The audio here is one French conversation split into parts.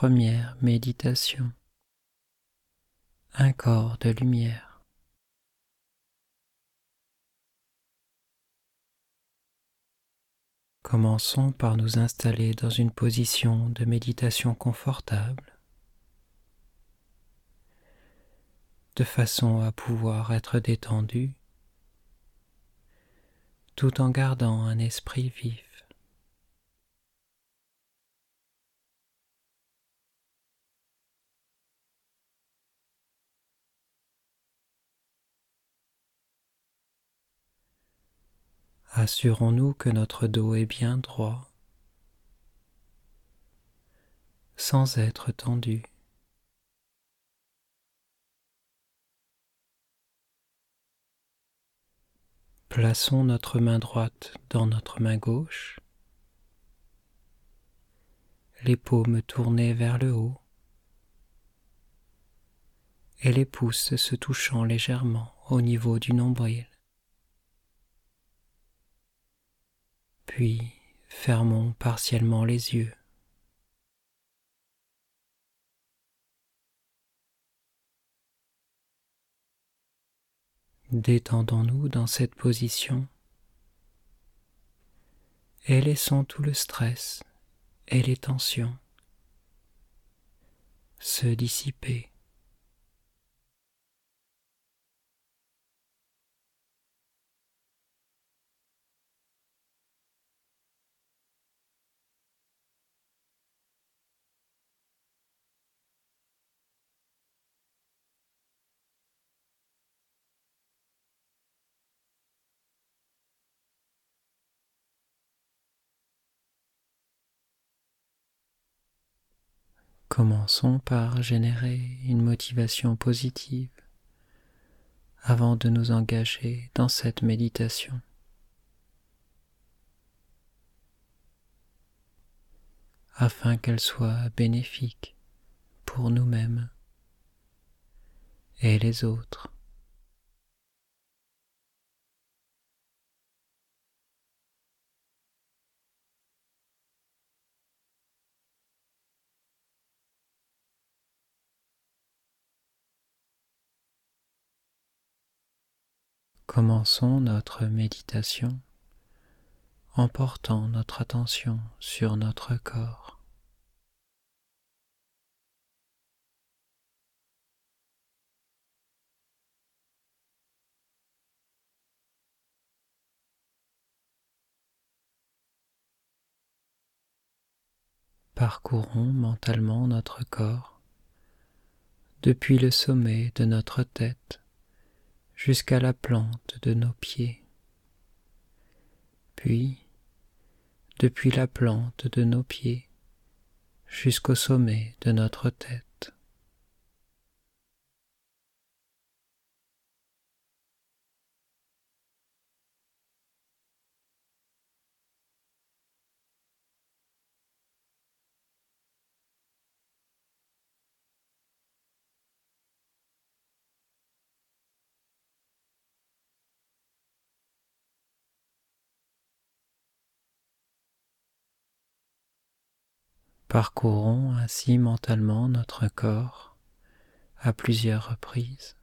première méditation. Un corps de lumière. Commençons par nous installer dans une position de méditation confortable, de façon à pouvoir être détendu, tout en gardant un esprit vif. Assurons-nous que notre dos est bien droit, sans être tendu. Plaçons notre main droite dans notre main gauche, les paumes tournées vers le haut et les pouces se touchant légèrement au niveau du nombril. Puis fermons partiellement les yeux. Détendons-nous dans cette position et laissons tout le stress et les tensions se dissiper. Commençons par générer une motivation positive avant de nous engager dans cette méditation. Afin qu'elle soit bénéfique pour nous-mêmes et les autres. Commençons notre méditation en portant notre attention sur notre corps. Parcourons mentalement notre corps depuis le sommet de notre tête jusqu'à la plante de nos pieds, puis depuis la plante de nos pieds jusqu'au sommet de notre tête. Parcourons ainsi mentalement notre corps à plusieurs reprises,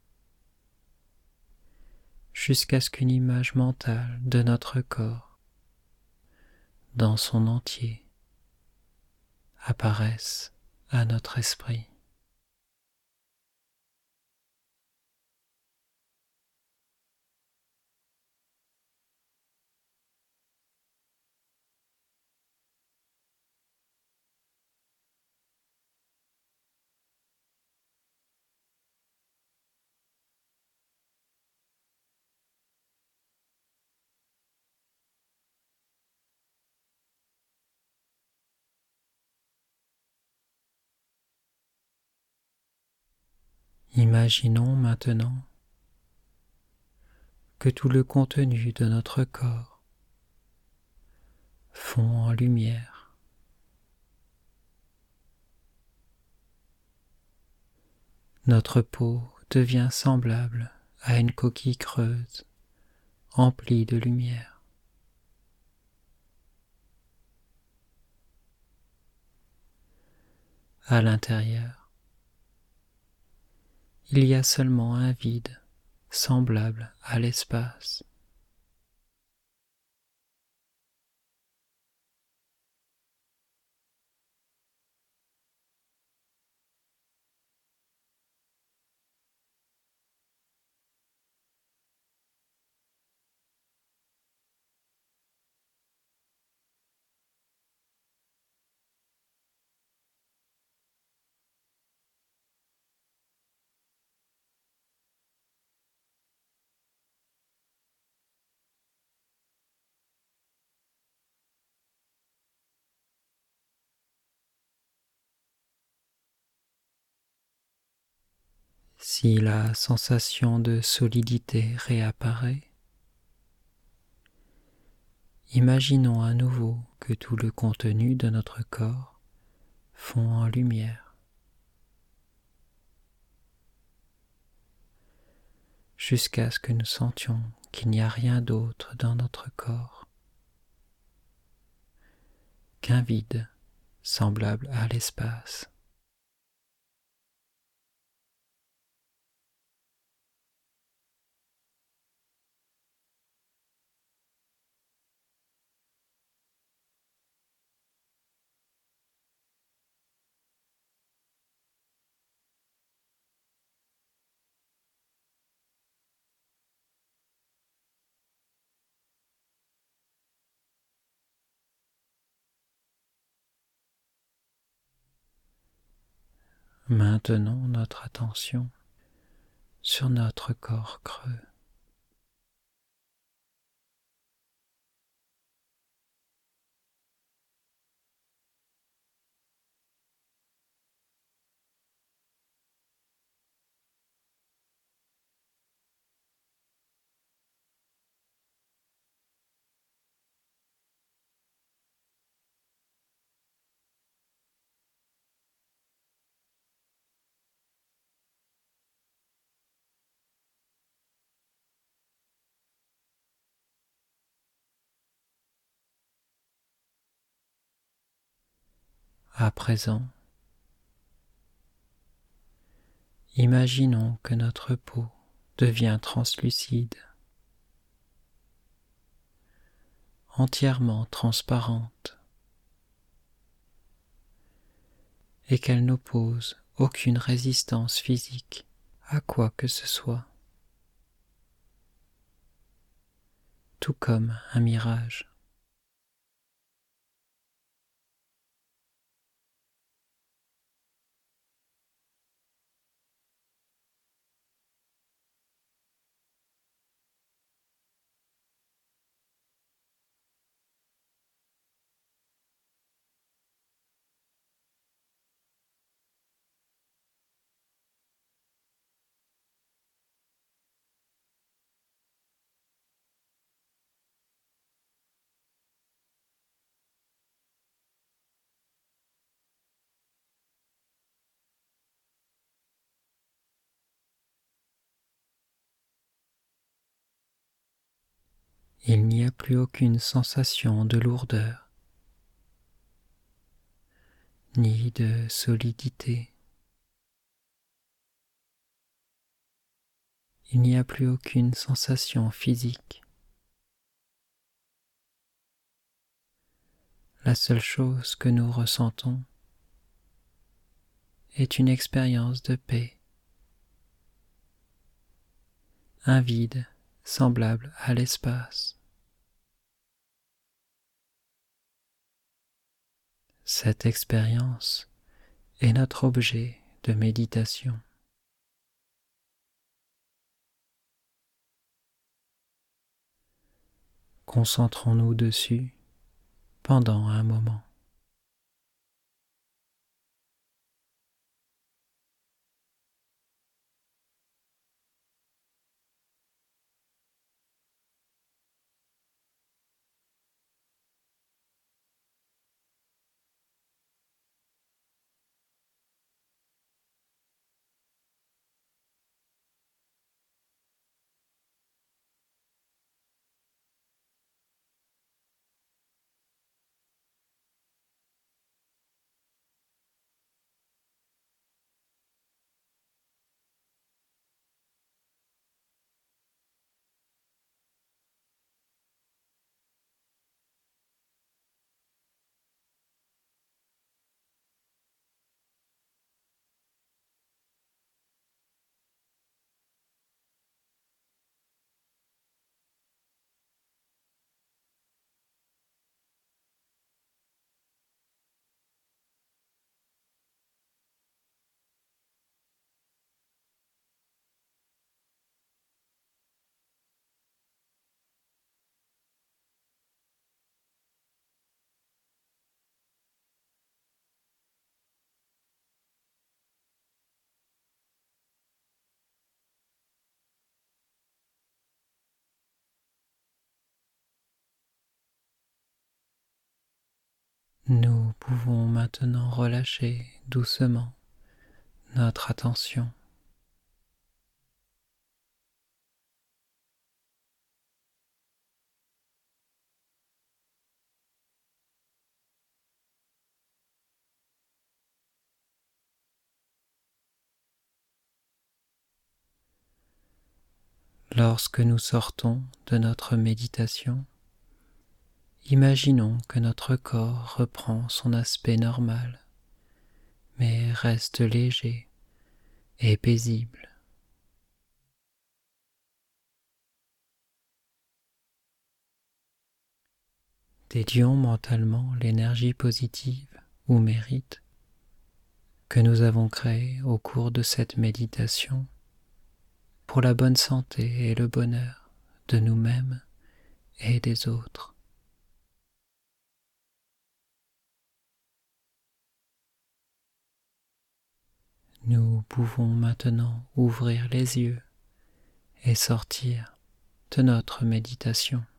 jusqu'à ce qu'une image mentale de notre corps, dans son entier, apparaisse à notre esprit. Imaginons maintenant que tout le contenu de notre corps fond en lumière. Notre peau devient semblable à une coquille creuse emplie de lumière. à l'intérieur. Il y a seulement un vide semblable à l'espace. Si la sensation de solidité réapparaît, imaginons à nouveau que tout le contenu de notre corps fond en lumière, jusqu'à ce que nous sentions qu'il n'y a rien d'autre dans notre corps qu'un vide semblable à l'espace. Maintenons notre attention sur notre corps creux. À présent, imaginons que notre peau devient translucide, entièrement transparente, et qu'elle n'oppose aucune résistance physique à quoi que ce soit, tout comme un mirage. Il n'y a plus aucune sensation de lourdeur, ni de solidité. Il n'y a plus aucune sensation physique. La seule chose que nous ressentons est une expérience de paix, un vide semblable à l'espace. Cette expérience est notre objet de méditation. Concentrons-nous dessus pendant un moment. Nous pouvons maintenant relâcher doucement notre attention. Lorsque nous sortons de notre méditation, imaginons que notre corps reprend son aspect normal, mais reste léger et paisible. Dédions mentalement l'énergie positive ou mérite que nous avons créée au cours de cette méditation pour la bonne santé et le bonheur de nous-mêmes et des autres. Nous pouvons maintenant ouvrir les yeux et sortir de notre méditation.